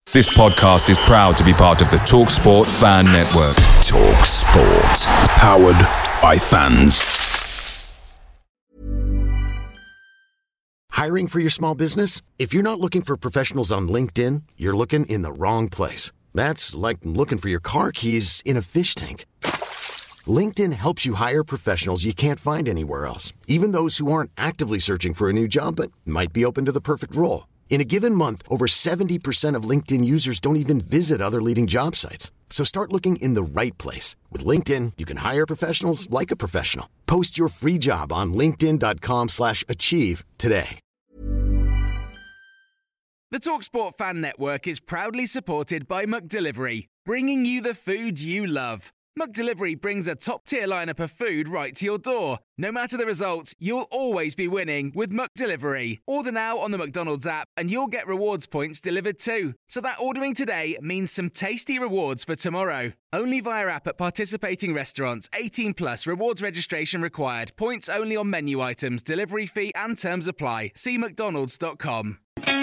This podcast is proud to be part of the TalkSport Fan Network. TalkSport. Powered by fans. Hiring for your small business? If you're not looking for professionals on LinkedIn, you're looking in the wrong place. That's like looking for your car keys in a fish tank. LinkedIn helps you hire professionals you can't find anywhere else, even those who aren't actively searching for a new job but might be open to the perfect role. In a given month, over 70% of LinkedIn users don't even visit other leading job sites. So start looking in the right place. With LinkedIn, you can hire professionals like a professional. Post your free job on linkedin.com/achieve today. The TalkSport Fan Network is proudly supported by McDelivery, bringing you the food you love. McDelivery brings a top-tier lineup of food right to your door. No matter the result, you'll always be winning with McDelivery. Order now on the McDonald's app and you'll get rewards points delivered too. So that ordering today means some tasty rewards for tomorrow. Only via app at participating restaurants. 18 plus. Rewards registration required. Points only on menu items. Delivery fee and terms apply. See mcdonalds.com.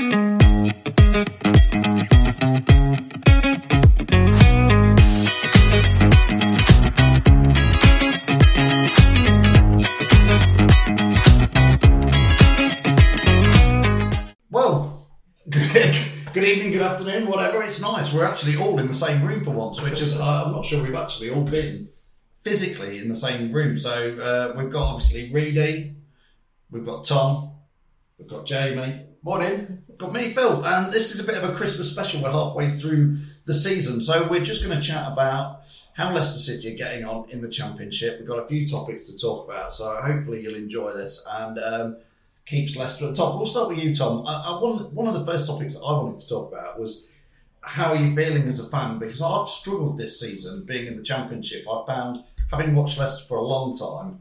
Well, good evening, good afternoon, whatever. It's nice. We're actually all in the same room for once, which is, I'm not sure we've actually all been physically in the same room. So we've got obviously Reedy, we've got Tom, we've got Jamie. Morning. We've got me, Phil. And this is a bit of a Christmas special. We're halfway through the season. So we're just going to chat about how Leicester City are getting on in the Championship. We've got a few topics to talk about. So hopefully you'll enjoy this. And keeps Leicester at the top. We'll start with you, Tom. One of the first topics that I wanted to talk about was how are you feeling as a fan? Because I've struggled this season being in the Championship. I found, having watched Leicester for a long time,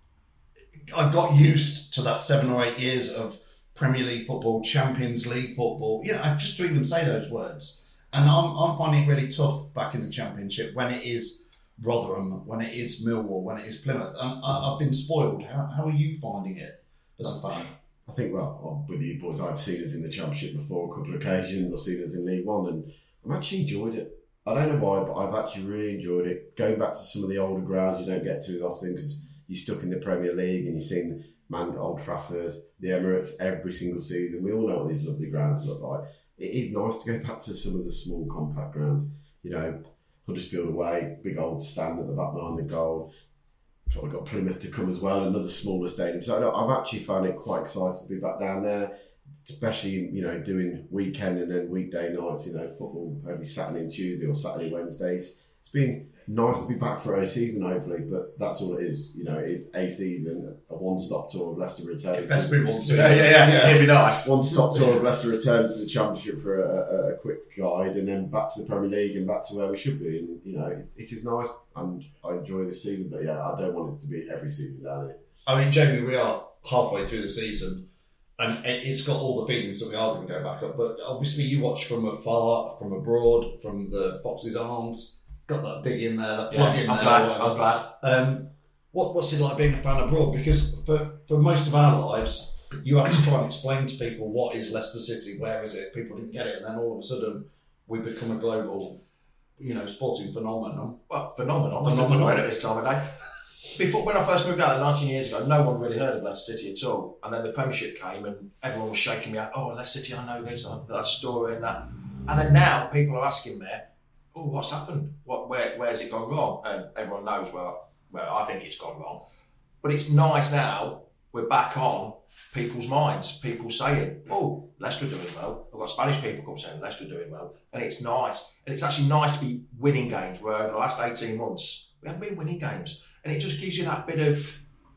I got used to that 7 or 8 years of Premier League football, Champions League football. You know, just to even say those words. And I'm finding it really tough back in the Championship when it is Rotherham, when it is Millwall, when it is Plymouth. And I've been spoiled. How are you finding it as a fan? I think, well, I'm with you boys, I've seen us in the Championship before a couple of occasions. I've seen us in League One and I've actually enjoyed it. I don't know why, but I've actually really enjoyed it. Going back to some of the older grounds you don't get to as often because you're stuck in the Premier League and you've seen Old Trafford, the Emirates every single season. We all know what these lovely grounds look like. It is nice to go back to some of the small compact grounds. You know, Huddersfield away, big old stand at the back behind the goal. Probably got Plymouth to come as well, another smaller stadium. So I've actually found it quite exciting to be back down there, especially, you know, doing weekend and then weekday nights, you know, football every Saturday and Tuesday or Saturday, Wednesdays. It's been nice to be back for a season, hopefully, but that's all it is. You know, it is a season, a one-stop tour of Leicester returning. Best be one season. Yeah. It'd be nice. One-stop tour of Leicester returns to the Championship for a quick guide, and then back to the Premier League and back to where we should be. And you know, it is nice, and I enjoy this season. But yeah, I don't want it to be every season down here. I mean, Jamie, we are halfway through the season, and it's got all the feelings that we are going to go back up. But obviously, you watch from afar, from abroad, from the Fox's Arms. Got that dig in there, that plug in there. I'm glad. What's it like being a fan abroad? Because for most of our lives, you have to try and explain to people what is Leicester City, where is it? People didn't get it, and then all of a sudden we become a global, you know, sporting phenomenon. Well, phenomenon. At this time of day. Before, when I first moved out 19 years ago, no one really heard of Leicester City at all. And then the Premiership came and everyone was shaking me out. Oh, Leicester City, I know this, that story and that. And then now people are asking me, oh, what's happened? Where's it gone wrong? And everyone knows where I think it's gone wrong. But it's nice now, we're back on people's minds. People saying, oh, Leicester are doing well. I've got Spanish people come saying Leicester are doing well. And it's nice. And it's actually nice to be winning games, where over the last 18 months, we haven't been winning games. And it just gives you that bit of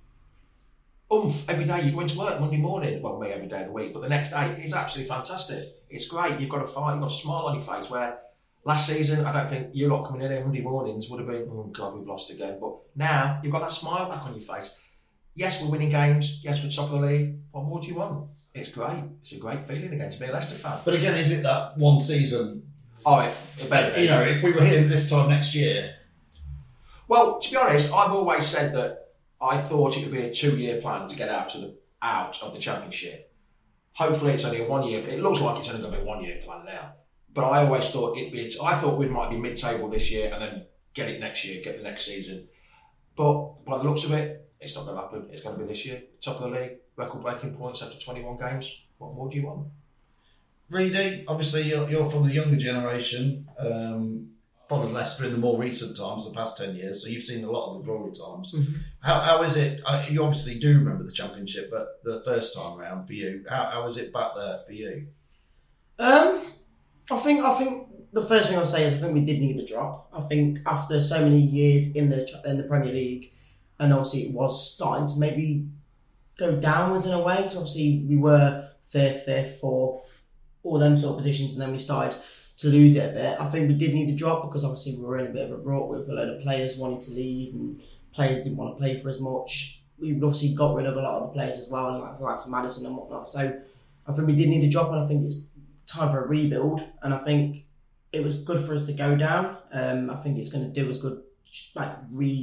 oomph every day. You go into work Monday morning, well, me every day of the week, but the next day is absolutely fantastic. It's great. You've got a fight, you've got a smile on your face, where last season, I don't think you lot coming in here Monday mornings would have been, oh God, we've lost again. But now, you've got that smile back on your face. Yes, we're winning games. Yes, we're top of the league. What more do you want? It's great. It's a great feeling again to be a Leicester fan. But again, is it that one season? Oh, it better be. You know, if we were here this time next year. Well, to be honest, I've always said that I thought it would be a 2-year plan to get out of the Championship. Hopefully it's only a 1 year. It looks like it's only going to be a 1 year plan now. But I always thought I thought we might be mid-table this year and then get it next year, get the next season. But by the looks of it, it's not going to happen. It's going to be this year. Top of the league, record-breaking points after 21 games. What more do you want? Reedy, obviously you're from the younger generation, followed Leicester in the more recent times, the past 10 years, so you've seen a lot of the glory times. Mm-hmm. How is it, you obviously do remember the Championship, but the first time round for you, how was it back there for you? I think the first thing I'll say is I think we did need the drop. I think after so many years in the Premier League, and obviously it was starting to maybe go downwards in a way, because obviously we were fifth, fourth, all them sort of positions, and then we started to lose it a bit. I think we did need the drop because obviously we were in a bit of a rut with a load of players wanting to leave and players didn't want to play for as much. We obviously got rid of a lot of the players as well, like Maddison and whatnot. So I think we did need the drop, and I think it's time for a rebuild. And I think it was good for us to go down. I think it's going to do us good, like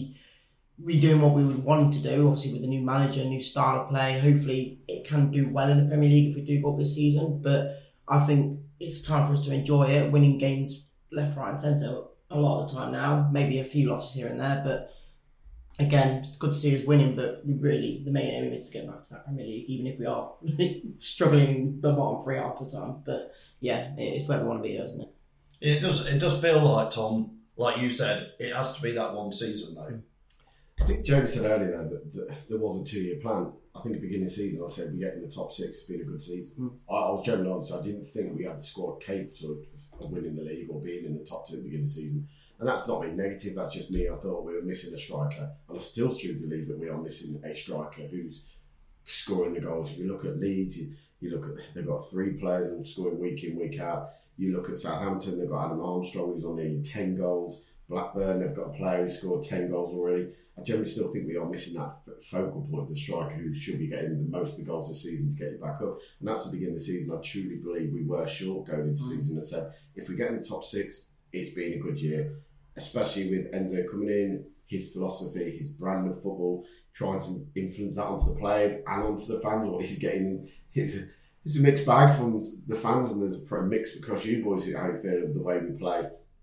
redoing what we would want to do. Obviously with the new manager, new style of play. Hopefully it can do well in the Premier League if we do go up this season. But I think it's time for us to enjoy it, winning games left, right and centre a lot of the time now. Maybe a few losses here and there, but again, it's good to see us winning, but the main aim is to get back to that Premier League, even if we are struggling the bottom three half the time. But yeah, it's where we want to be, doesn't it? It does feel like, Tom, like you said, it has to be that one season though. I think Jamie said earlier that there was a 2-year plan. I think at the beginning of the season I said we get in the top 6, it's been a good season. I was generally honest, I didn't think we had the squad capable of winning the league or being in the top 2 at the beginning of the season. And that's not being negative, that's just me. I thought we were missing a striker. And I still believe that we are missing a striker who's scoring the goals. If you look at Leeds, you look at, they've got 3 players and scoring week in, week out. You look at Southampton, they've got Adam Armstrong who's on nearly 10 goals. Blackburn, they've got a player who scored 10 goals already. I generally still think we are missing that focal point, the striker who should be getting the most of the goals this season to get it back up. And that's the beginning of the season. I truly believe we were short going into the season. I said, if we get in the top 6, it's been a good year, especially with Enzo coming in, his philosophy, his brand of football, trying to influence that onto the players and onto the fans. What he's getting, it's a mixed bag from the fans, and there's a mix across you boys how you feel of the way we play.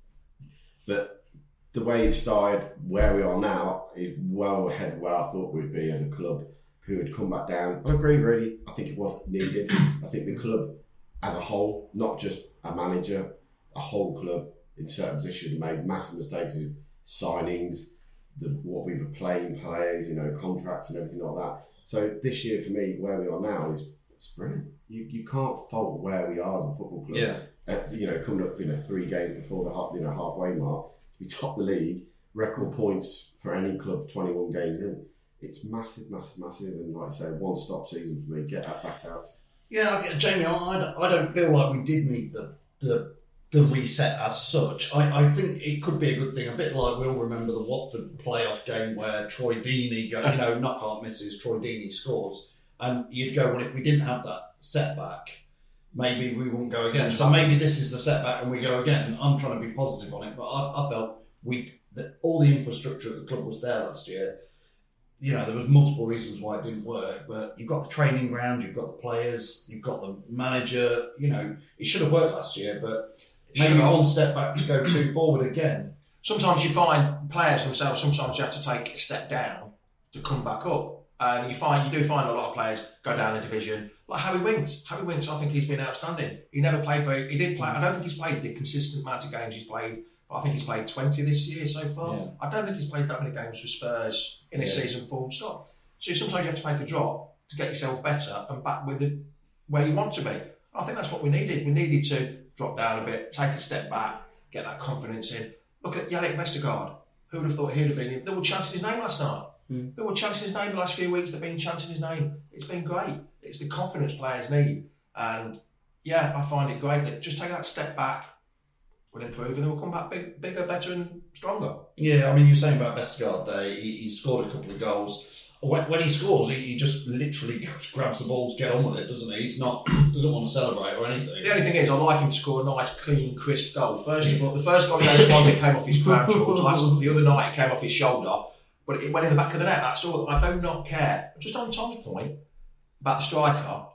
But the way it started, where we are now, is well ahead of where I thought we'd be as a club who had come back down. I agree, really. I think it was needed. I think the club as a whole, not just a manager, a whole club in certain positions made massive mistakes in signings, what we were playing players, contracts and everything like that. So this year for me, where we are now is brilliant. You can't fault where we are as a football club. Yeah. Coming up 3 games before the halfway mark, we top the league, record points for any club 21 games in. It's massive, massive, massive, and like I say, one-stop season for me. Get that back out. Yeah, Jamie, I don't feel like we did need the reset as such. I think it could be a good thing, a bit like we'll remember the Watford playoff game where Troy Deeney, knockout misses, Troy Deeney scores, and you'd go, well, if we didn't have that setback, maybe we won't go again. So maybe this is the setback and we go again. I'm trying to be positive on it, but I felt that all the infrastructure at the club was there last year. There was multiple reasons why it didn't work, but you've got the training ground, you've got the players, you've got the manager. It should have worked last year, but maybe one step back to go 2 forward again. Sometimes you find players themselves, sometimes you have to take a step down to come back up. And you do find a lot of players go down a division. Like Harry Winks. I think he's been outstanding. He never played he did play. I don't think he's played the consistent amount of games he's played, but I think he's played 20 this year so far. Yeah. I don't think he's played that many games for Spurs in a season full stop. So sometimes you have to make a drop to get yourself better and back with where you want to be. I think that's what we needed. We needed to drop down a bit, take a step back, get that confidence in. Look at Yannick Vestergaard. Who would have thought he'd have been in? They were chanting his name last night. They were chanting his name the last few weeks. They've been chanting his name. It's been great. It's the confidence players need. And yeah, I find it great that just take that step back, we'll improve and then we'll come back bigger, better and stronger. Yeah, I mean, you're saying about Vestergaard there, he scored a couple of goals. When he scores, he just literally grabs the balls, get on with it, doesn't he? He's doesn't want to celebrate or anything. The only thing is, I like him to score a nice, clean, crisp goal. First of all, the first goal against Swansea came off his crown jewels. The other night it came off his shoulder. But it went in the back of the net. That's all. I do not care. Just on Tom's point about the striker,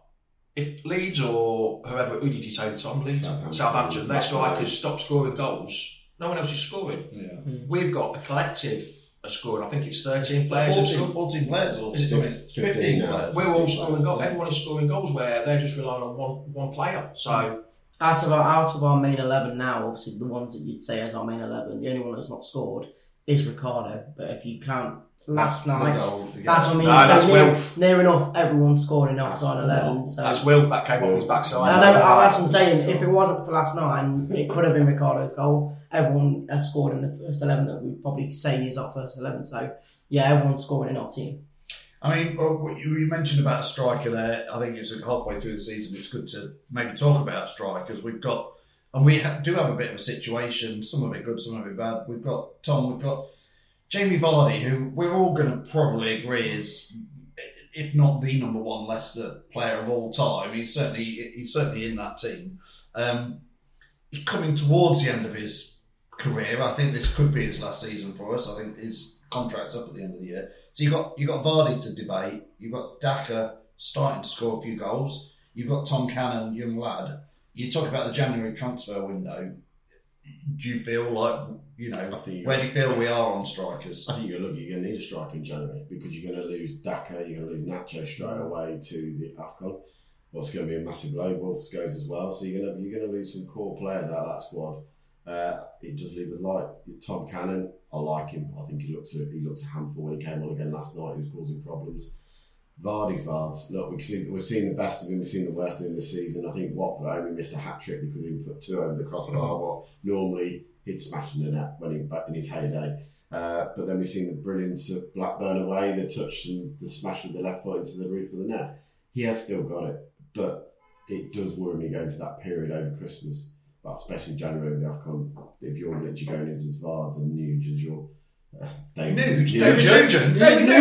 if Leeds or whoever, who did you say, Tom? Leeds? Southampton, their strikers stop scoring goals, no one else is scoring. Yeah. We've got a collective of scoring, I think it's 13 players. 14 players or 15 players. now. We're all scoring goals. Everyone is scoring goals where they're just relying on one player. So out of our main 11 now, obviously the ones that you'd say as our main 11, the only one that's not scored is Ricardo. But if you count last night, that's what I mean. No, that's Wilf. Near enough, everyone scored enough to our 11. So that's Wilf that came off his backside. I know, that's what I'm saying. If it wasn't for last night, it could have been Ricardo's goal. Everyone has scored in the first 11 that we'd probably say is our first 11. So, yeah, everyone's scoring in our team. I mean, you mentioned about a striker there. I think it's halfway through the season. It's good to maybe talk about strikers. We've got, and we do have a bit of a situation, some of it good, some of it bad. We've got Jamie Vardy, who we're all going to probably agree is, if not the number one Leicester player of all time, he's certainly in that team. He's coming towards the end of his career. I think this could be his last season for us. I think his contract's up at the end of the year. So you got Vardy to debate. You've got Daka starting to score a few goals. You've got Tom Cannon, young lad. You talk about the January transfer window. Do you feel like, where do you feel we are on strikers? I think you're going to need a striker in January because you're going to lose Daka, you're going to lose Nacho straight away to the AFCON. Well, it's going to be a massive blow. Wolves goes as well, so you're going to lose some core players out of that squad. It does leave us light. Tom Cannon, I like him. I think he looks a handful when he came on again last night. He was causing problems. Vardy's Vards. Look, we've seen the best of him. We've seen the worst of him this season. I think Watford only missed a hat trick because he put 2 over the crossbar. What normally he'd smash in the net when he back in his heyday. But then we've seen the brilliance of Blackburn away, the touch and the smash with the left foot into the roof of the net. He has still got it, but it does worry me going to that period over Christmas. But especially January with the AFCON, if you're literally going into as Vards and Nuge as your David Nugent.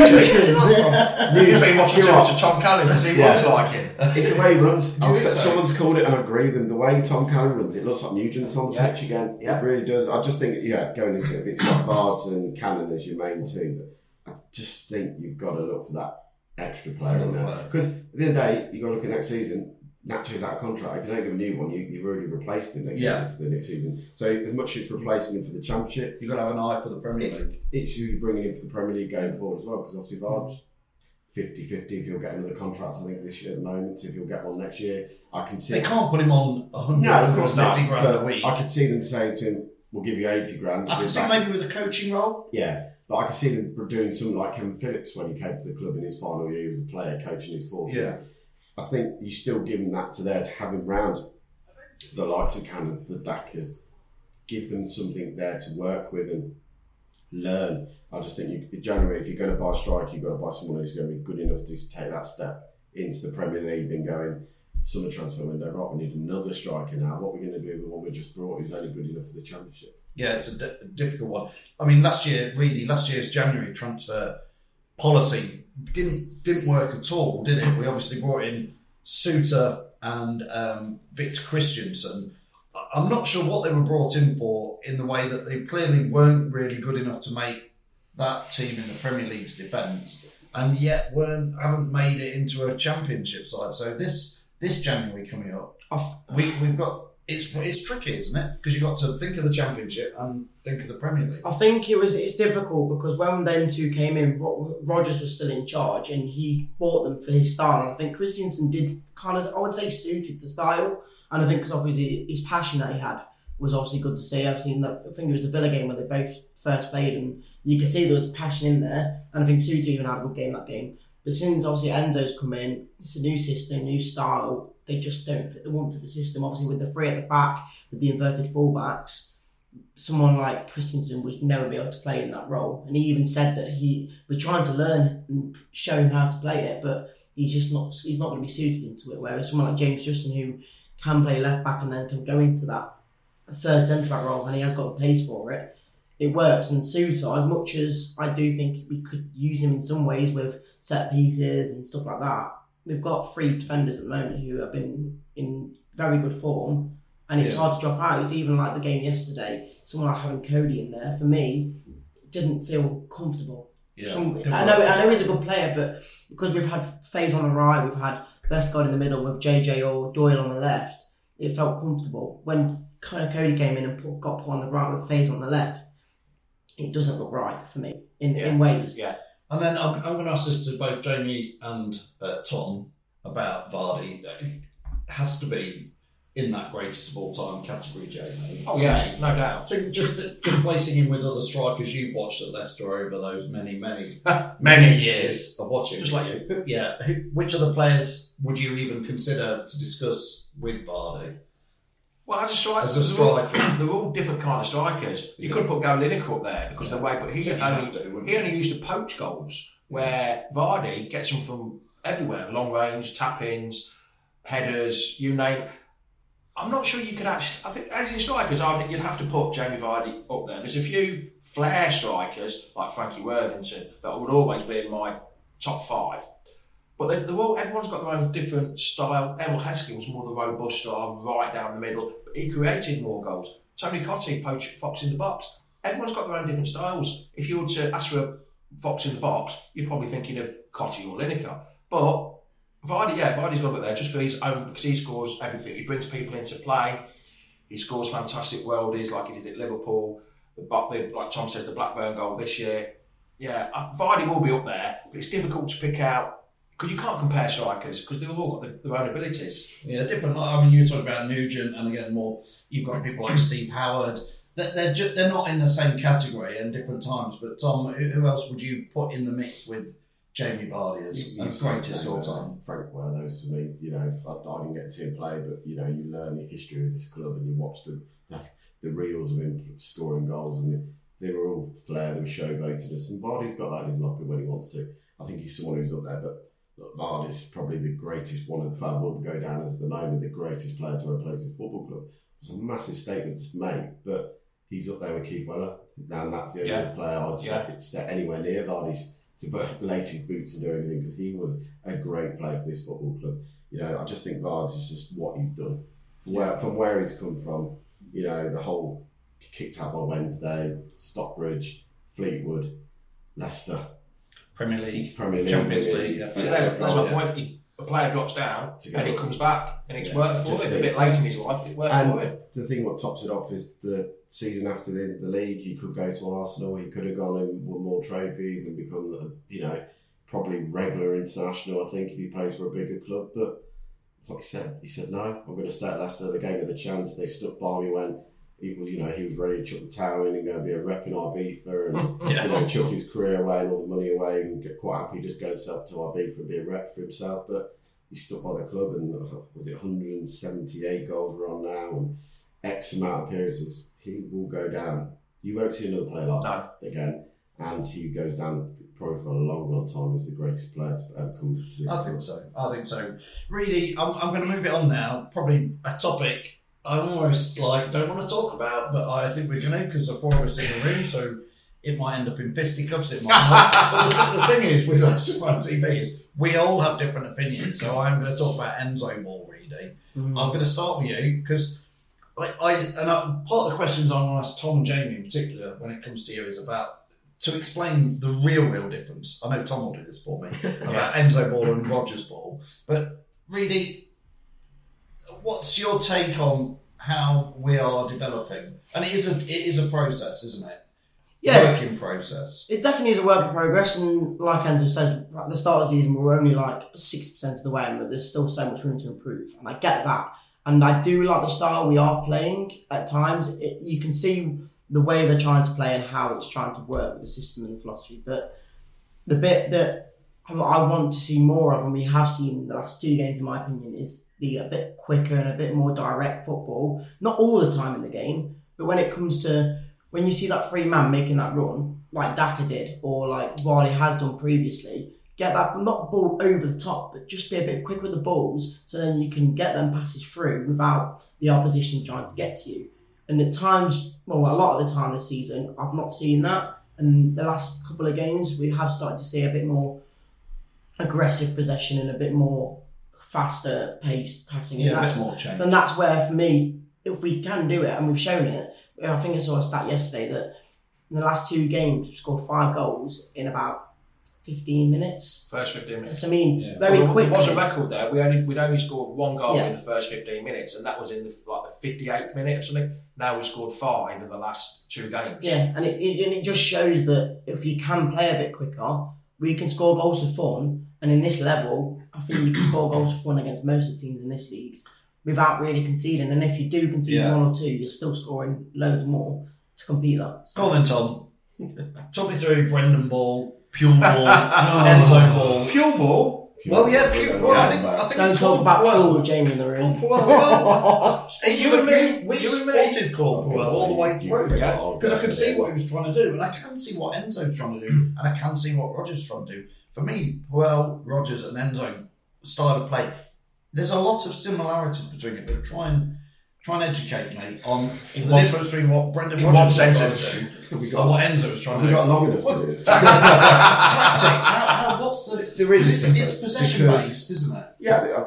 You've been watching too much of Tom Cannon because he looks like it. It's the way he runs. Someone's called it, and I agree with him. The way Tom Cannon runs, it looks like Nugent's on the pitch again. Yeah. It really does. I just think, going into it, if it's got Vards and Cannon as your main two, I just think you've got to look for that extra player in there. Because at the end of the day, you've got to look at next season. Nacho's out of contract. If you don't give a new one, you've already replaced him next season. So as much as it's replacing him for the Championship, you've got to have an eye for the Premier League. It's who you're bringing in for the Premier League going forward as well, because obviously Vards 50-50 if he'll get another contract, I think, this year at the moment. If he'll get one next year, I can see... They can't put him on 150 grand a week. I could see them saying to him, we'll give you 80 grand. I could see maybe with a coaching role. Yeah, but I could see them doing something like Kevin Phillips when he came to the club in his final year as a player, coaching his 40s. Yeah. I think you still give him that to have him round the likes of Cannon, the Dakas, give them something there to work with and learn. I just think in January, if you're going to buy a striker, you've got to buy someone who's going to be good enough to take that step into the Premier League, then going summer transfer window, right, we need another striker now. What are we going to do with the one we just brought who's only good enough for the Championship? Yeah, it's a difficult one. I mean, last year's January transfer policy didn't work at all, did it? We obviously brought in Suter and Victor Christensen. I'm not sure what they were brought in for, in the way that they clearly weren't really good enough to make that team in the Premier League's defence, and yet haven't made it into a Championship side. So this January coming up, we've got. It's tricky, isn't it? Because you've got to think of the Championship and think of the Premier League. I think it's difficult because when them two came in, Rodgers was still in charge and he bought them for his style. And I think Christensen did kind of, I would say, suited the style. And I think because obviously his passion that he had was obviously good to see. I've seen that. I think it was the Villa game where they both first played, and you could see there was passion in there. And I think Suter even had a good game that game. But since obviously Enzo's come in, it's a new system, new style. They just don't fit the system. Obviously, with the three at the back, with the inverted fullbacks, someone like Christensen would never be able to play in that role. And he even said that we're trying to learn and show him how to play it, but he's not going to be suited into it. Whereas someone like James Justin, who can play left back and then can go into that third centre back role, and he has got the pace for it, it works. And Suter, as much as I do think we could use him in some ways with set pieces and stuff like that, we've got three defenders at the moment who have been in very good form, and it's hard to drop out. It's even like the game yesterday, someone like having Cody in there, for me, didn't feel comfortable. Yeah. I know he's a good player, but because we've had Faze on the right, we've had Vestergaard in the middle with JJ or Doyle on the left, it felt comfortable. When kind of Cody came in and got put on the right with FaZe on the left, it doesn't look right for me in ways. Yeah. And then I'm going to ask this to both Jamie and Tom about Vardy. It has to be in that greatest of all time category, Jamie. Oh yeah, no doubt. I think just placing him with other strikers you've watched at Leicester over those many years of watching. Just like you. Yeah. Which other players would you even consider to discuss with Vardy? Well, as a striker, they're all different kind of strikers. You could put Gary Lineker up there because the way, but he only used to poach goals, where Vardy gets them from everywhere, long range, tap-ins, headers, you name it. I'm not sure you could actually. I think as in strikers, I think you'd have to put Jamie Vardy up there. There's a few flair strikers like Frankie Worthington that would always be in my top 5. But everyone's got their own different style. Emil Heskey was more the robust style, right down the middle, but he created more goals. Tony Cottee poached Fox in the box. Everyone's got their own different styles. If you were to ask for a Fox in the box, you're probably thinking of Cottee or Lineker. But Vardy's got it there just for his own, because he scores everything. He brings people into play. He scores fantastic worldies like he did at Liverpool. Like Tom says, the Blackburn goal this year. Yeah, Vardy will be up there, but it's difficult to pick out because you can't compare strikers because they've all got their own abilities. Yeah, different. I mean, you were talking about Nugent, and again, you've got people like Steve Howard. They're not in the same category in different times. But Tom, who else would you put in the mix with Jamie Vardy as greatest of all time? Frank were those for me. You know, I didn't get to see him play, but you know, you learn the history of this club and you watch the reels of him scoring goals, and they were all flair, they were showboating. And Vardy's got that in his locker when he wants to. I think he's someone who's up there, but look, Vardy's probably the greatest one of the club will go down as at the moment the greatest player to ever play for a football club. It's a massive statement to make, but he's up there with Keith Weller, and that's the only player I'd set anywhere near Vardy's to lace his boots and do everything, because he was a great player for this football club. You know, I just think Vardy's is just what he's done. From where he's come from, you know, the whole kicked out by Wednesday, Stockbridge, Fleetwood, Leicester, Premier League, Champions League. Yeah. So that's my point. A player drops down and he comes back, and it's worked for him. A bit late in his life, it worked for him. The thing what tops it off is the season after the league, he could go to Arsenal, he could have gone and won more trophies and become, you know, probably regular international, I think, if he plays for a bigger club. But like he said, no, I'm going to stay at Leicester. They gave me the chance. They stuck by me when he was ready to chuck the towel in and go and be a rep in Ibiza and you know, chuck his career away and all the money away and get quite happy just going to Ibiza and be a rep for himself. But he stuck by the club, and was it 178 goals we're on now and X amount of appearances. He will go down. You won't see another player like that again, and he goes down probably for a long time as the greatest player to ever come to this club. I think so. Really, I'm going to move it on now. Probably a topic I almost don't want to talk about, but I think we're going to, because there are 4 of us in the room, so it might end up in fisticuffs, it might not. But the thing is, with Leicester Fan TV is we all have different opinions, so I'm going to talk about Enzo Ball, really. I'm going to start with you, because part of the questions I want to ask Tom and Jamie in particular when it comes to you is about to explain the real difference. I know Tom will do this for me, about Enzo Ball and Rogers Ball, but really, what's your take on how we are developing? And it is a process, isn't it? Yeah. Work in process. It definitely is a work in progress, and like Enzo says, at the start of the season, we're only 60% of the way, and there's still so much room to improve. And I get that. And I do like the style we are playing at times. You can see the way they're trying to play and how it's trying to work with the system and the philosophy. But the bit that I want to see more of, and we have seen the last 2 games, in my opinion, is a bit quicker and a bit more direct football. Not all the time in the game, but when it comes to when you see that free man making that run, like Daka did, or like Vardy has done previously, get that, not ball over the top, but just be a bit quick with the balls, so then you can get them passes through without the opposition trying to get to you. And at times, a lot of the time this season, I've not seen that. And the last couple of games, we have started to see a bit more aggressive possession and a bit more faster paced passing. Yeah, that's more change. And that's where, for me, if we can do it, and we've shown it, I think I saw a stat yesterday that in the last 2 games we've scored 5 goals in about 15 minutes. First 15 minutes. I mean, very quick. There was a record there. We'd only scored 1 goal in the first 15 minutes, and that was in the 58th minute or something. Now we've scored 5 in the last 2 games. Yeah, and it just shows that if you can play a bit quicker, we can score goals for fun. And in this level, I think you can score goals for fun against most of the teams in this league without really conceding. And if you do concede 1 or 2, you're still scoring loads more to compete that. Go on then, Tom. Talk me through Brendan Ball, Pure Ball, Enzo Ball. Pure Ball? Well, yeah, Pure Ball. I think don't talk about Paul with Jamie in the room. We spotted Claude Puel all the way through, because I could see what he was trying to do, and I can see what Enzo's trying to do, and I can see what Rodgers is trying to do. For me, Puel, Rodgers, and Enzo style of play, there's a lot of similarities between it, but try and educate me on the difference between what Brendan Rodgers was trying to do and what Enzo was trying to do. We got long enough to this. Tactics. What's the? It's possession based, isn't it? Yeah.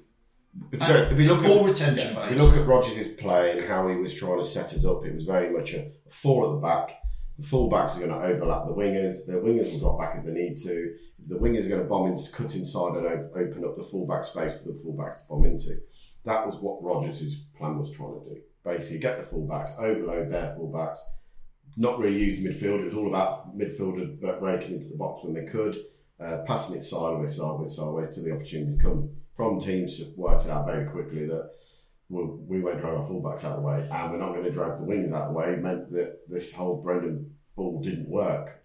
If we look ball retention based. If we look at Rodgers' play and how he was trying to set us up, it was very much a 4 at the back. The full-backs are going to overlap the wingers. The wingers will drop back if they need to. The wingers are going to bomb into, cut inside and open up the full-back space for the full-backs to bomb into. That was what Rodgers' plan was trying to do. Basically, get the full-backs, overload their full-backs, not really use the midfield. It was all about midfielders breaking into the box when they could, passing it sideways till the opportunity come. Problem teams worked it out very quickly that we won't drag our full-backs out of the way, and we're not going to drag the wingers out of the way. It meant that this whole Brendan Ball didn't work.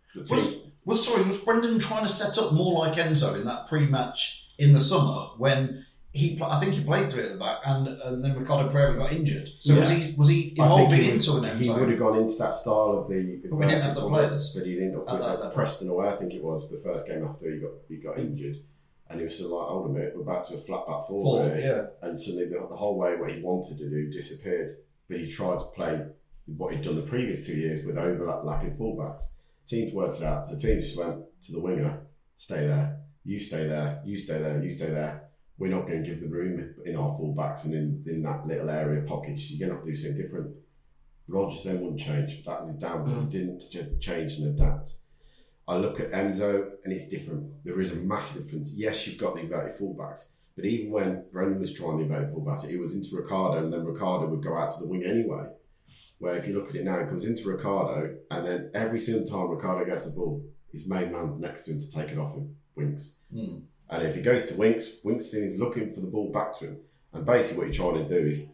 Was Brendan trying to set up more like Enzo in that pre-match in the summer when I think he played 3 at the back and then Ricardo Pereira got injured? So was he evolving into an Enzo? He would have gone into that style of the. But we didn't have the players. But he didn't with Preston away. I think it was the first game after he got injured. And he was still like, hold a minute, we're back to a flat back 4. And suddenly the whole way what he wanted to do disappeared. But he tried to play what he'd done the previous 2 years with overlapping fullbacks. Teams worked it out. So teams just went to the winger, stay there, you stay there, you stay there, you stay there. We're not going to give the room in our fullbacks and in that little area pockets. You're going to have to do something different. Rodgers then wouldn't change. That was his downfall. He didn't change and adapt. I look at Enzo and it's different. There is a massive difference. Yes, you've got the inverted fullbacks, but even when Brendan was trying the inverted fullbacks, it was into Ricardo and then Ricardo would go out to the wing anyway. Where if you look at it now, it comes into Ricardo and then every single time Ricardo gets the ball, his main man next to him to take it off him, Winks. And if he goes to Winks is looking for the ball back to him. And basically what you're trying to do is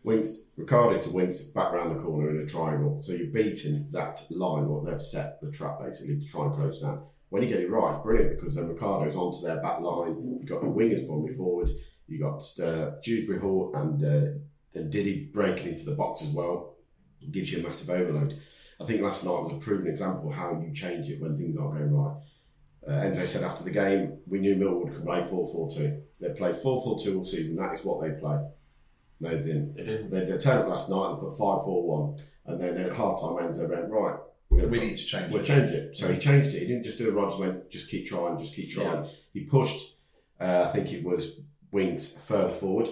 Ricardo to Winks, back round the corner in a triangle. So you're beating that line, what they've set the trap basically to try and close down. When you get it right, it's brilliant because then Ricardo's onto their back line. You've got your wingers bombing forward. You've got Dewsbury Hall and Diddy breaking into the box as well. It gives you a massive overload. I think last night was a proven example of how you change it when things aren't going right. Enzo said after the game, we knew Millwall could play 4-4-2. They played 4-4-2 all season. That is what they play. No, they didn't. They turned up last night and put 5-4-1. And then at half-time, Enzo went, right, we need to change it. We'll change it. So he changed it. He didn't just do a Rodgers went, just keep trying. Yeah. He pushed, I think it was Winks further forward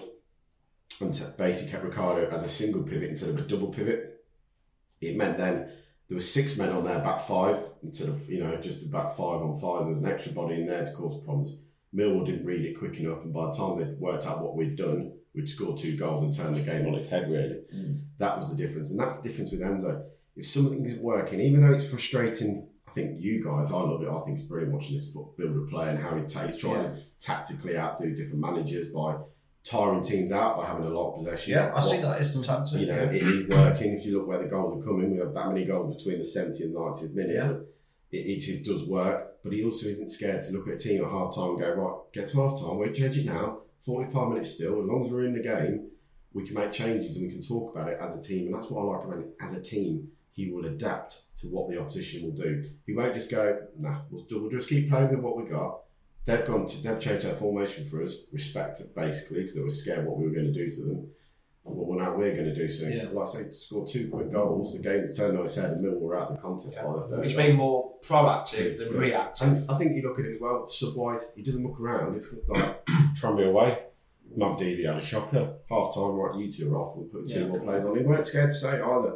and basically kept Ricardo as a single pivot instead of a double pivot. It meant then there were 6 men on their back 5 instead of, just about 5 on 5. There was an extra body in there to cause problems. Millwall didn't read it quick enough, and by the time they'd worked out what we'd done, we'd scored 2 goals and turned the game on its head, really. That was the difference. And that's the difference with Enzo. If something isn't working, even though it's frustrating, I think you guys, I love it. I think it's brilliant watching this builder play and how he's trying to tactically outdo different managers by tiring teams out by having a lot of possession. Yeah, I see that. It's the tactic. It is working. If you look where the goals are coming, we have that many goals between the 70th and 90th minute. Yeah. It does work, but he also isn't scared to look at a team at half-time and go, right, get to half-time, we'll change it now, 45 minutes still, as long as we're in the game, we can make changes and we can talk about it as a team. And that's what I like about it. As a team, he will adapt to what the opposition will do. He won't just go, nah, we'll just keep playing with what we got. They've changed that formation for us, respect it basically, because they were scared what we were going to do to them. Well, now we're going to do something. Yeah. Like I say, to score 2 quick goals, the game turned on its head and Millwall were out of the contest by the third. He's been more proactive than reactive. And I think you look at it as well, sub-wise, he doesn't look around. If like Tranmere away, Mavdivi had a shocker. Half time, right, you two are off, we'll put 2 more players on. He weren't scared to say either.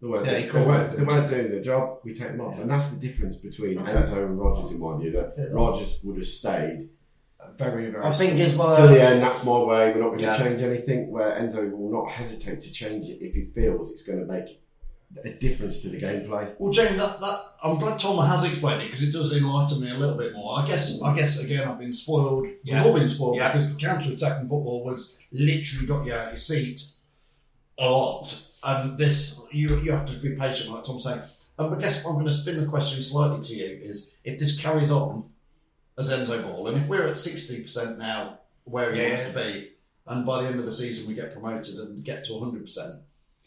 They weren't, Yeah, they weren't doing their job. We take them off, and that's the difference between Enzo and Rodgers in my view. That Rodgers would have stayed. Very, very. I think as well. Till the end, that's my way. We're not going to change anything. Where Enzo will not hesitate to change it if he feels it's going to make a difference to the gameplay. Well, Jamie, that I'm glad Tom has explained it because it does enlighten me a little bit more. I guess again I've been spoiled. We've all been spoiled because the counter-attacking football was literally got you out your seat a lot, and this you have to be patient, like Tom's saying. But guess I'm going to spin the question slightly to you: is if this carries on as Enzo Ball, and if we're at 60% now where he wants to be, and by the end of the season we get promoted and get to 100%.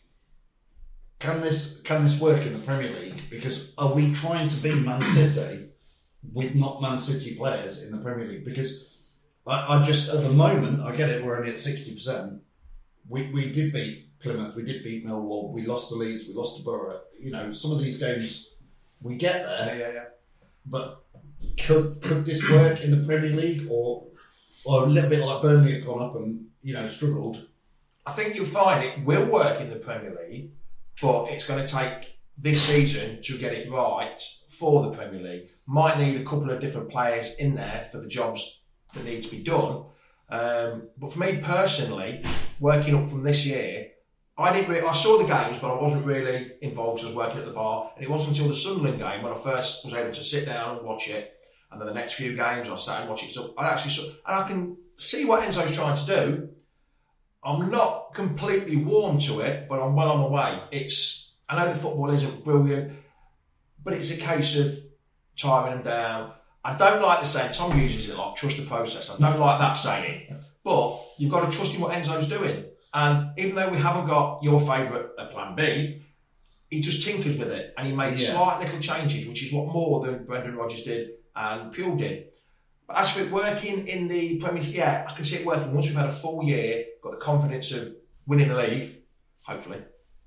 Can this work in the Premier League? Because are we trying to be Man City with not Man City players in the Premier League? Because I just, at the moment, I get it, we're only at 60%. We did beat Plymouth, we did beat Millwall, we lost to Leeds, we lost to Borough. You know, some of these games, we get there. But could this work in the Premier League? Or a little bit like Burnley have gone up and, struggled? I think you'll find it will work in the Premier League. But it's going to take this season to get it right for the Premier League. Might need a couple of different players in there for the jobs that need to be done. But for me personally, working up from this year, I saw the games, but I wasn't really involved. I was working at the bar, and it wasn't until the Sunderland game when I first was able to sit down and watch it. And then the next few games, I sat and watched it. So I actually saw, and I can see what Enzo's trying to do. I'm not completely warm to it, but I'm well on my way. I know the football isn't brilliant, but it's a case of tiring them down. I don't like the saying, Tom uses it a lot, trust the process. I don't like that saying, but you've got to trust in what Enzo's doing. And even though we haven't got your favourite plan B, he just tinkers with it and he made slight little changes, which is what more than Brendan Rodgers did and Puel did. But as for it working in the Premier League, I can see it working. Once we've had a full year, got the confidence of winning the league, hopefully.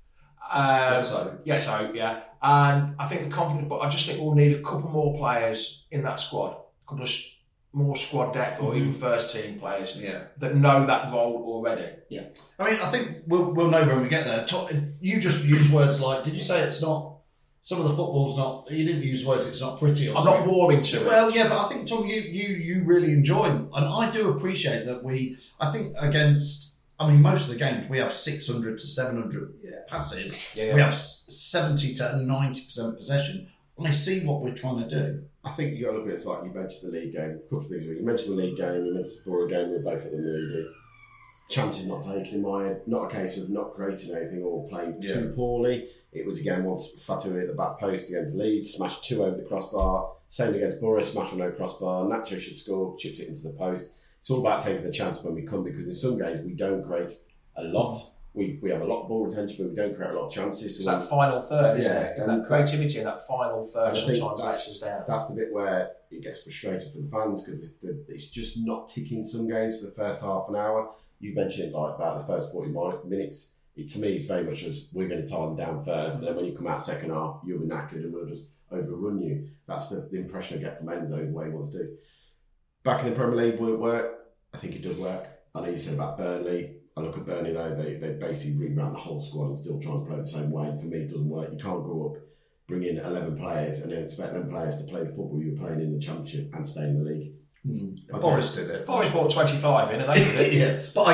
Yes, I hope. And I think the confidence, but I just think we'll need a couple more players in that squad, a couple of more squad depth or even first team players that know that role already. Yeah. I mean, I think we'll know when we get there. You just use words like, did you say it's not? Some of the football's not. You didn't use words. It's not pretty. Or I'm something. not warming to it. Well, yeah, but I think Tom, you really enjoy, and I do appreciate that. I think against. I mean, most of the games we have 600 to 700 passes. We have 70 to 90% possession. And I see what we're trying to do. I think you got to look at it like you mentioned the league game. A couple of things. You mentioned the league game. You mentioned the Borough game. We were both at the league. Chances not taken in my head. Not a case of not creating anything or playing too poorly. It was again once Fatu hit the back post against Leeds, smashed 2 over the crossbar. Same against Borough, smashed 1 over the crossbar. Nacho should score, chips it into the post. It's all about taking the chance when we come, because in some games we don't create a lot. We have a lot of ball retention, but we don't create a lot of chances. So that final third, isn't it? And that creativity in that final third sometimes lets us down. That's the bit where it gets frustrating for the fans, because it's just not ticking some games for the first half an hour. You mentioned like about the first 40 minutes. To me, it's very much as we're going to tie them down first, and then when you come out second half, you'll be knackered and we'll just overrun you. That's the impression I get from Enzo, the way he wants to do. Back in the Premier League, will it work? I think it does work. I know you said about Burnley. I look at Burnley though, they basically rebrand the whole squad and still try and play the same way. For me, it doesn't work. You can't go up, bring in 11 players and then expect them players to play the football you were playing in the Championship and stay in the league. Forest did it. Forest bought 25 in and they did it. But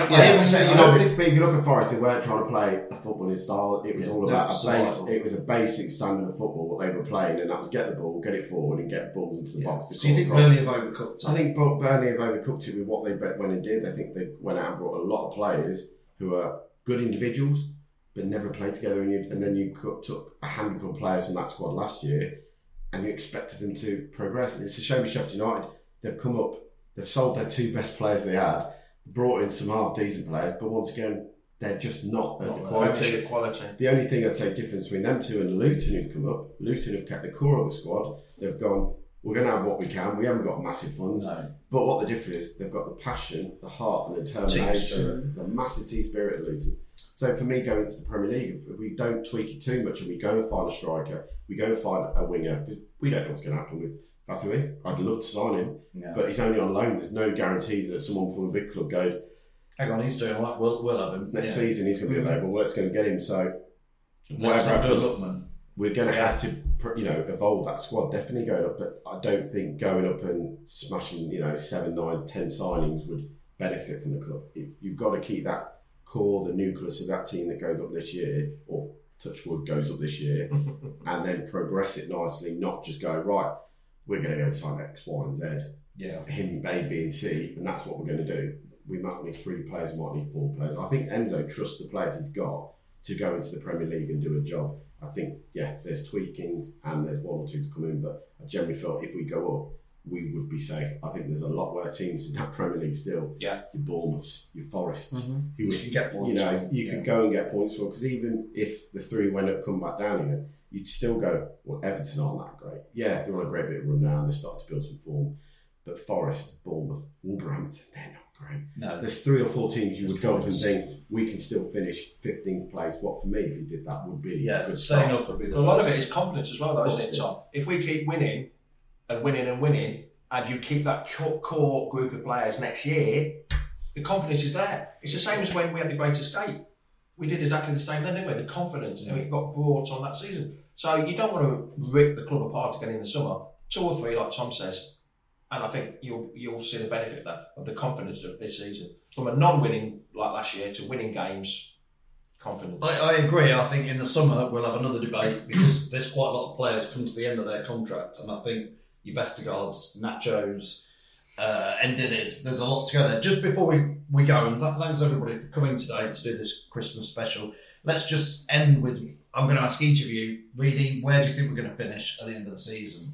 if you look at Forest, they weren't trying to play a footballing style. It was all about it was a basic standard of football what they were playing, and that was get the ball, get it forward, and get balls into the box. So you think Burnley have overcooked it? I think Burnley have overcooked it with what they went and did. I think they went out and brought a lot of players who are good individuals but never played together, and then you took a handful of players from that squad last year, and you expected them to progress. And it's a shame with Sheffield United. They've come up, they've sold their 2 best players they had, brought in some half-decent players, but once again, they're just not at the quality. The only thing I'd say difference between them two and Luton, who's come up, Luton have kept the core of the squad. They've gone, we're going to have what we can. We haven't got massive funds. No. But what the difference is, they've got the passion, the heart and the determination. There's a massive team spirit at Luton. So for me, going into the Premier League, if we don't tweak it too much and we go and find a striker, we go and find a winger, because we don't know what's going to happen with Fatui. I'd love to sign him, but he's only on loan. There's no guarantees that someone from a big club goes, hang on, he's doing all right, we'll have him. Next season he's going to be available, let's go and get him. So whatever happens, Lookman. we're going to have to, evolve that squad. Definitely going up, but I don't think going up and smashing, 7, 9, 10 signings would benefit from the club. You've got to keep that core, the nucleus of that team that goes up this year, or touch wood goes up this year, and then progress it nicely. Not just go right. We're going to go sign X, Y, and Z. Yeah, him A, B, and C, and that's what we're going to do. We might need 3 players, might need 4 players. I think Enzo trusts the players he's got to go into the Premier League and do a job. I think, there's tweaking and there's 1 or 2 to come in, but I generally felt if we go up, we would be safe. I think there's a lot worse teams in that Premier League still. Yeah. Your Bournemouths, your Forests, who you can get points. You could go and get points for, because even if the 3 went up, come back down again, you'd still go, well, Everton aren't that great. Yeah, they're on a great bit of run now and they're starting to build some form. But Forest, Bournemouth, Wolverhampton, they're not great. No. There's 3 or 4 teams you would go up and think, we can still finish 15th place. What for me, if you did that, would be a good staying start. up would be a lot of it is confidence as well, though, isn't it, Tom? If we keep winning and winning and winning, and you keep that core group of players next year, the confidence is there. It's the same as when we had the Great Escape. We did exactly the same then, didn't we? The confidence got brought on that season. So you don't want to rip the club apart again in the summer. 2 or 3, like Tom says, and I think you'll see the benefit of that, of the confidence of this season. From a non-winning like last year to winning games, confidence. I agree. I think in the summer we'll have another debate because there's quite a lot of players come to the end of their contract, and I think your Vestergaards, Nachos, Endiniz, there's a lot to go there. Just before we go, and thanks everybody for coming today to do this Christmas special. Let's just end with, I'm going to ask each of you, Reedy, where do you think we're going to finish at the end of the season?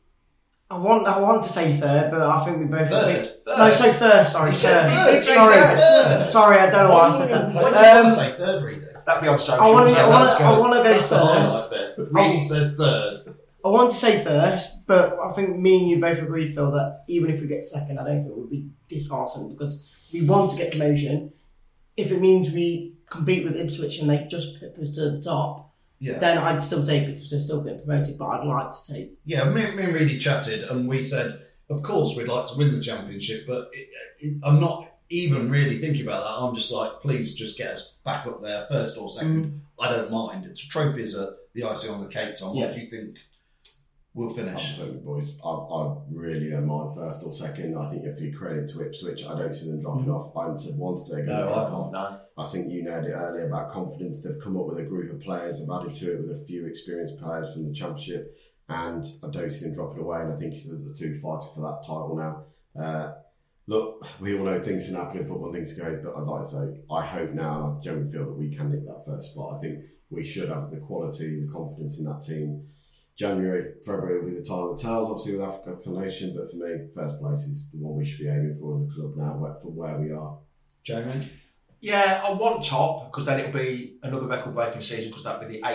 I want to say third, but I think we both... Third? No, so first, sorry. Third. Sorry, I don't know why I said that. Why do you want to say third, Reedy? That'd be on social. I want to go first. first. Reedy says third. I want to say first, but I think me and you both agreed, Phil, that even if we get second, I don't think we'll be disheartened because we want to get promotion. If it means we compete with Ipswich and they just put us to the top, then I'd still take it because they're still getting promoted, but I'd like to take... Yeah, me and Reedy chatted and we said, of course we'd like to win the championship, but I'm not even really thinking about that. I'm just like, please just get us back up there, first or second. I don't mind. It's trophies are the icing on the cake, Tom. What do you think we'll finish? Absolutely, boys. I really don't mind first or second. I think you have to give credit to Ipswich. I don't see them dropping off. I haven't said once they're going to drop off. No. I think you nailed it earlier about confidence. They've come up with a group of players. They've added to it with a few experienced players from the Championship, and I don't see them dropping away. And I think the 2 fighting for that title now. Look, we all know things can happen in football, things can go, but I'd like to say, I hope now, and I generally feel that we can nick that first spot. I think we should have the quality, the confidence in that team. January, February will be the time that tells, obviously, with Africa Nation, but for me, first place is the one we should be aiming for as a club now, for where we are. Jamie? Yeah, I want top, because then it'll be another record-breaking season, because that'll be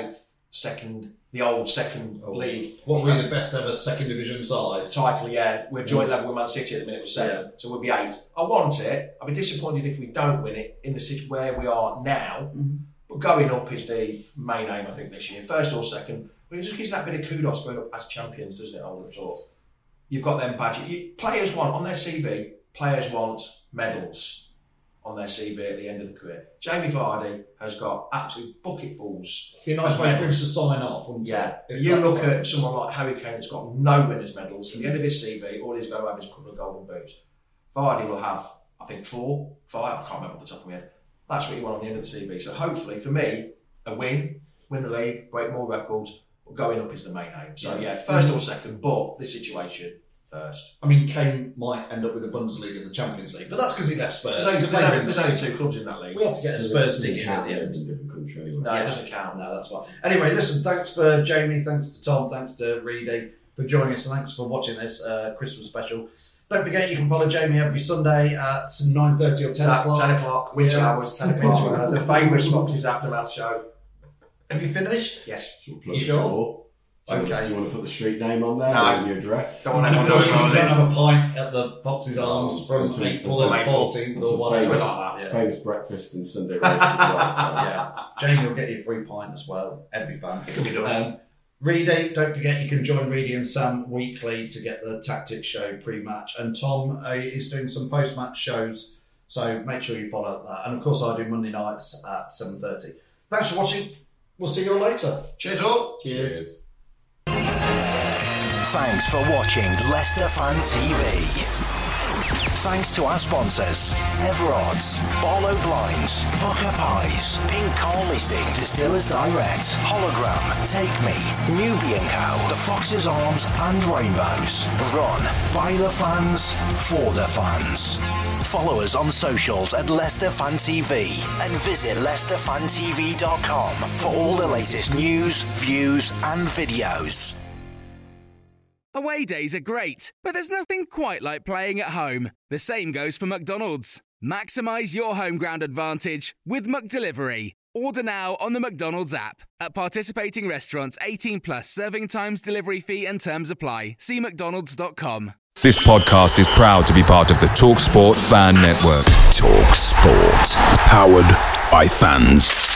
the old second league. What will be the best ever second division side? Title, yeah. We're joint level with Man City at the minute with 7, so we'll be 8. I want it. I'll be disappointed if we don't win it in the situation where we are now, but going up is the main aim, I think, this year. First or second. But it just gives that bit of kudos going up as champions, doesn't it, I would have thought. You've got them badges. Players want, on their CV, players want medals on their CV at the end of the career. Jamie Vardy has got absolute bucketfuls. Be a nice way for him to sign off, wouldn't it? You look at someone like Harry Kane that's got no winners' medals. At the end of his CV, all he's going to have is a couple of golden boots. Vardy will have, I think, 4, 5, I can't remember off the top of my head. That's what you want on the end of the CV. So hopefully, for me, a win the league, break more records, but going up is the main aim. So first or second, but this situation, first. I mean, Kane might end up with the Bundesliga and the Champions League, but that's because he left Spurs. There's only 2 clubs in that league. We had to get a Spurs dig in at the end. Different country anyway. No, it doesn't count. No, that's fine. Anyway, listen, thanks for Jamie, thanks to Tom, thanks to Reedy for joining us, and thanks for watching this Christmas special. Don't forget, you can follow Jamie every Sunday at 9:30 or 10 o'clock. 10 o'clock, winter hours, 10 o'clock. That's the famous Fox's Aftermath show. Have you finished? Yes. You sure? Okay. Do you want to put the street name on there? No. Or your address? Don't want And of anyone course, you knowing can where I go and live. have a pint at the Fox's Arms from April and 14th or whatever. Something like that. Famous breakfast and Sunday races as well. So. Yeah. Jamie will get you a free pint as well. Every fan. It can be done. Reedy, don't forget you can join Reedy and Sam weekly to get the Tactics show pre-match. And Tom is doing some post-match shows, so make sure you follow that. And of course, I do Monday nights at 7:30. Thanks for watching. We'll see you all later. Cheers all. Cheers. Thanks for watching Leicester Fan TV. Thanks to our sponsors, Everod's, Barlow Blinds, Booker Pies, Pink Car Leasing, Distillers Direct, Hologram, Take Me, Newbie & Co, The Fox's Arms and Rainbows. Run by the fans, for the fans. Follow us on socials at Leicester Fan TV and visit leicesterfantv.com for all the latest news, views and videos. Away days are great, but there's nothing quite like playing at home. The same goes for McDonald's. Maximise your home ground advantage with McDelivery. Order now on the McDonald's app. At participating restaurants, 18 plus serving times, delivery fee and terms apply. See mcdonalds.com. This podcast is proud to be part of the TalkSport Fan Network. TalkSport. Powered by fans.